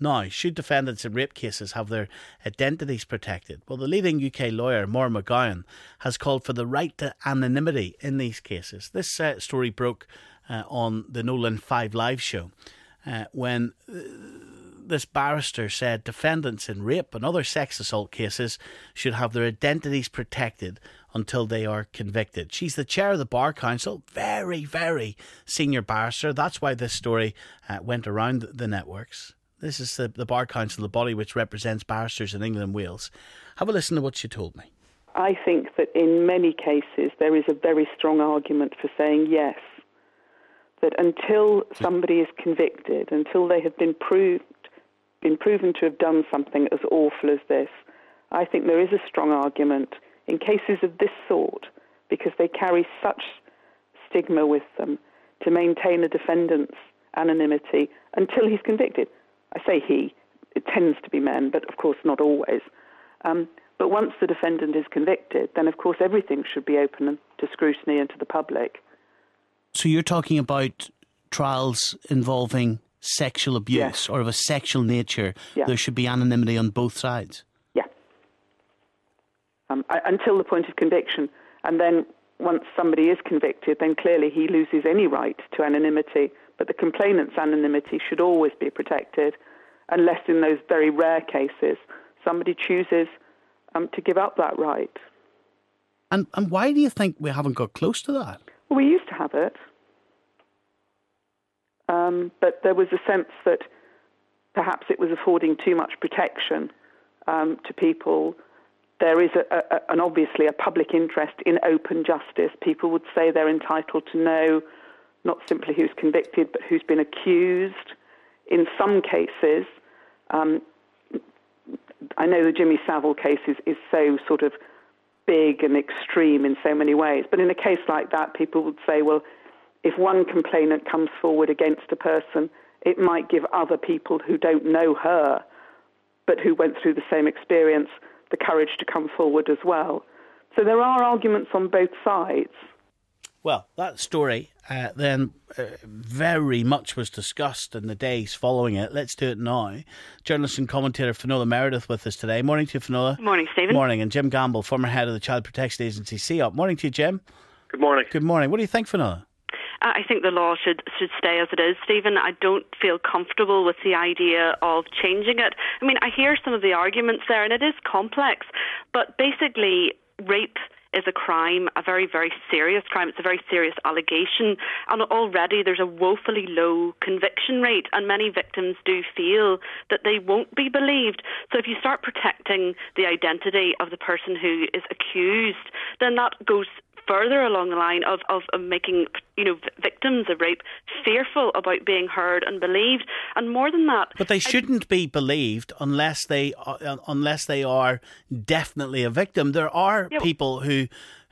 Now, should defendants in rape cases have their identities protected? Well, the leading UK lawyer, Maura McGowan, has called for the right to anonymity in these cases. This story broke on the Nolan 5 Live show when this barrister said defendants in rape and other sex assault cases should have their identities protected until they are convicted. She's the chair of the Bar Council, very, very senior barrister. That's why this story went around the networks. This is the Bar Council, the body which represents barristers in England and Wales. Have a listen to what she told me. I think that in many cases there is a very strong argument for saying yes, that until somebody is convicted, until they have been proven to have done something as awful as this, I think there is a strong argument in cases of this sort, because they carry such stigma with them, to maintain a defendant's anonymity until he's convicted. I say he, it tends to be men, but of course not always. But once the defendant is convicted, then of course everything should be open to scrutiny and to the public. So you're talking about trials involving sexual abuse or of a sexual nature. There should be anonymity on both sides. Yeah. Until the point of conviction. And then once somebody is convicted, then clearly he loses any right to anonymity. But the complainant's anonymity should always be protected, unless in those very rare cases somebody chooses to give up that right. And why do you think we haven't got close to that? Well, we used to have it. But there was a sense that perhaps it was affording too much protection to people. There is obviously a public interest in open justice. People would say they're entitled to know not simply who's convicted, but who's been accused. In some cases, I know the Jimmy Savile case is so sort of big and extreme in so many ways. But in a case like that, people would say, well, if one complainant comes forward against a person, it might give other people who don't know her, but who went through the same experience, the courage to come forward as well. So there are arguments on both sides. Well, that story then very much was discussed in the days following it. Let's do it now. Journalist and commentator Finola Meredith with us today. Morning to you, Finola. Morning, Stephen. Morning. And Jim Gamble, former head of the Child Protection Agency, CEOP. Morning to you, Jim. Good morning. Good morning. What do you think, Finola? I think the law should stay as it is, Stephen. I don't feel comfortable with the idea of changing it. I mean, I hear some of the arguments there, and it is complex, but basically rape is a crime, a very, very serious crime. It's a very serious allegation, and already there's a woefully low conviction rate, and many victims do feel that they won't be believed. So if you start protecting the identity of the person who is accused, then that goes further along the line of making, victims of rape fearful about being heard and believed, and more than that. But they shouldn't be believed unless they are definitely a victim. There are people who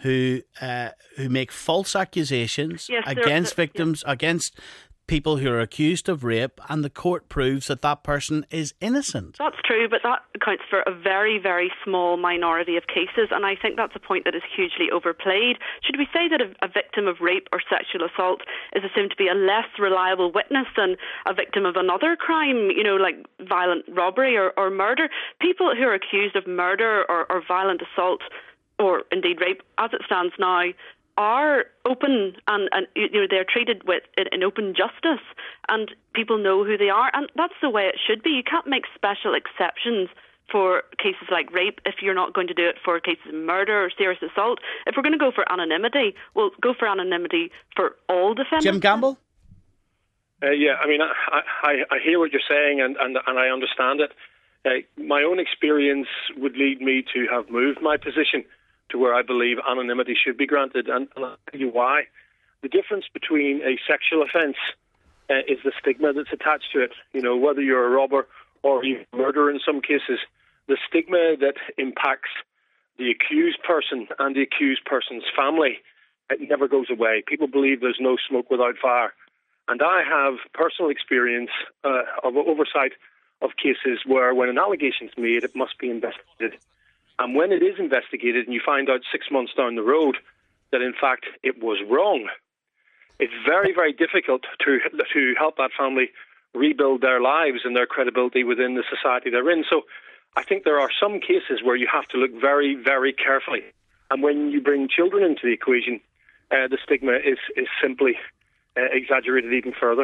make false accusations against victims, against people who are accused of rape, and the court proves that person is innocent. That's true, but that accounts for a very, very small minority of cases, and I think that's a point that is hugely overplayed. Should we say that a victim of rape or sexual assault is assumed to be a less reliable witness than a victim of another crime, like violent robbery or murder? People who are accused of murder or violent assault, or indeed rape, as it stands now, are open and they're treated with in open justice, and people know who they are, and that's the way it should be. You can't make special exceptions for cases like rape if you're not going to do it for cases of murder or serious assault. If we're going to go for anonymity, we'll go for anonymity for all defendants. Jim Gamble? Yeah, I mean, I hear what you're saying, and I understand it. My own experience would lead me to have moved my position to where I believe anonymity should be granted, and I'll tell you why. The difference between a sexual offence is the stigma that's attached to it. Whether you're a robber or you murder in some cases, the stigma that impacts the accused person and the accused person's family, it never goes away. People believe there's no smoke without fire. And I have personal experience of oversight of cases where when an allegation is made, it must be investigated. And when it is investigated and you find out 6 months down the road that in fact it was wrong, it's very, very difficult to help that family rebuild their lives and their credibility within the society they're in. So I think there are some cases where you have to look very, very carefully. And when you bring children into the equation, the stigma is simply exaggerated even further.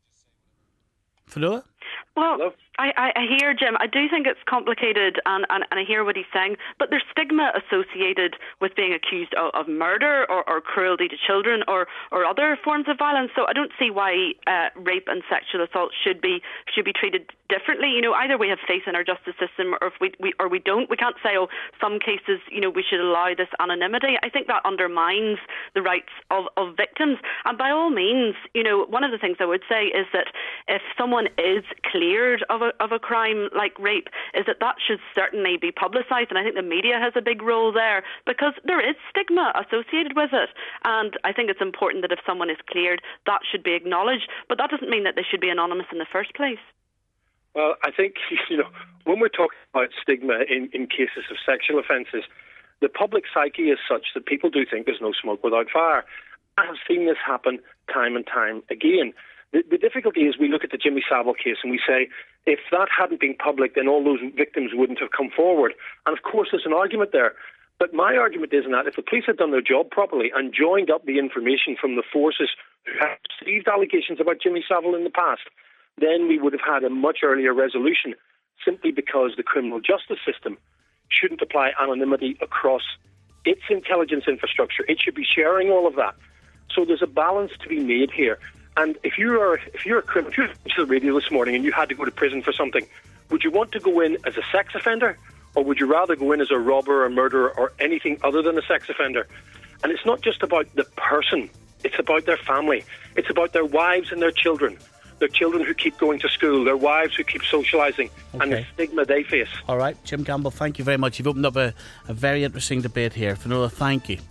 Fionnuala? Well, Hello? I hear, Jim, I do think it's complicated, and I hear what he's saying, but there's stigma associated with being accused of murder or cruelty to children or other forms of violence. So I don't see why rape and sexual assault should be treated differently. You know, either we have faith in our justice system, or if we don't. We can't say, some cases, we should allow this anonymity. I think that undermines the rights of victims. And by all means, one of the things I would say is that if someone is cleared of a crime like rape, is that should certainly be publicised, and I think the media has a big role there, because there is stigma associated with it, and I think it's important that if someone is cleared, that should be acknowledged, but that doesn't mean that they should be anonymous in the first place. Well, I think, when we're talking about stigma in cases of sexual offences, the public psyche is such that people do think there's no smoke without fire. I have seen this happen time and time again. The difficulty is we look at the Jimmy Savile case and we say, if that hadn't been public, then all those victims wouldn't have come forward. And of course, there's an argument there. But my argument is that if the police had done their job properly and joined up the information from the forces who have received allegations about Jimmy Savile in the past, then we would have had a much earlier resolution, simply because the criminal justice system shouldn't apply anonymity across its intelligence infrastructure. It should be sharing all of that. So there's a balance to be made here. And if you're a criminal, if you listened to the radio this morning and you had to go to prison for something, would you want to go in as a sex offender, or would you rather go in as a robber or murderer or anything other than a sex offender? And it's not just about the person, it's about their family. It's about their wives and their children who keep going to school, their wives who keep socialising, and the stigma they face. All right, Jim Campbell, thank you very much. You've opened up a very interesting debate here. Fionnuala, thank you.